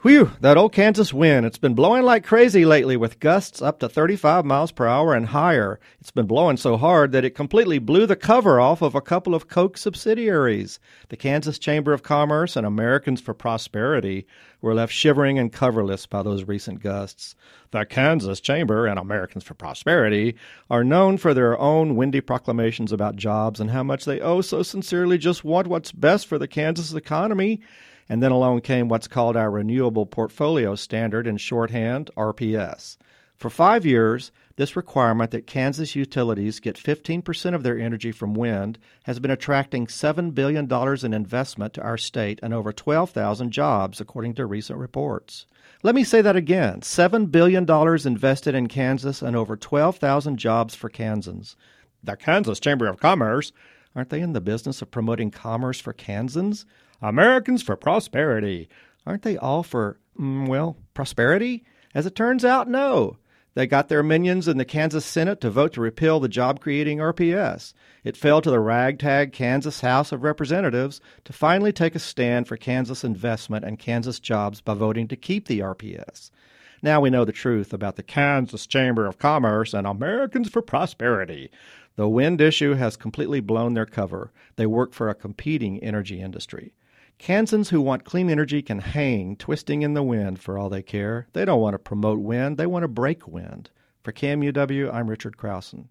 Whew, that old Kansas wind. It's been blowing like crazy lately with gusts up to 35 miles per hour and higher. It's been blowing so hard that it completely blew the cover off of a couple of Koch subsidiaries. The Kansas Chamber of Commerce and Americans for Prosperity were left shivering and coverless by those recent gusts. The Kansas Chamber and Americans for Prosperity are known for their own windy proclamations about jobs and how much they so sincerely just want what's best for the Kansas economy. And then along came what's called our Renewable Portfolio Standard, in shorthand, RPS. For 5 years, this requirement that Kansas utilities get 15% of their energy from wind has been attracting $7 billion in investment to our state and over 12,000 jobs, according to recent reports. Let me say that again. $7 billion invested in Kansas and over 12,000 jobs for Kansans. The Kansas Chamber of Commerce, aren't they in the business of promoting commerce for Kansans? Americans for Prosperity. Aren't they all for, prosperity? As it turns out, no. They got their minions in the Kansas Senate to vote to repeal the job-creating RPS. It fell to the ragtag Kansas House of Representatives to finally take a stand for Kansas investment and Kansas jobs by voting to keep the RPS. Now we know the truth about the Kansas Chamber of Commerce and Americans for Prosperity. The wind issue has completely blown their cover. They work for a competing energy industry. Kansans who want clean energy can hang, twisting in the wind for all they care. They don't want to promote wind. They want to break wind. For KMUW, I'm Richard Krausen.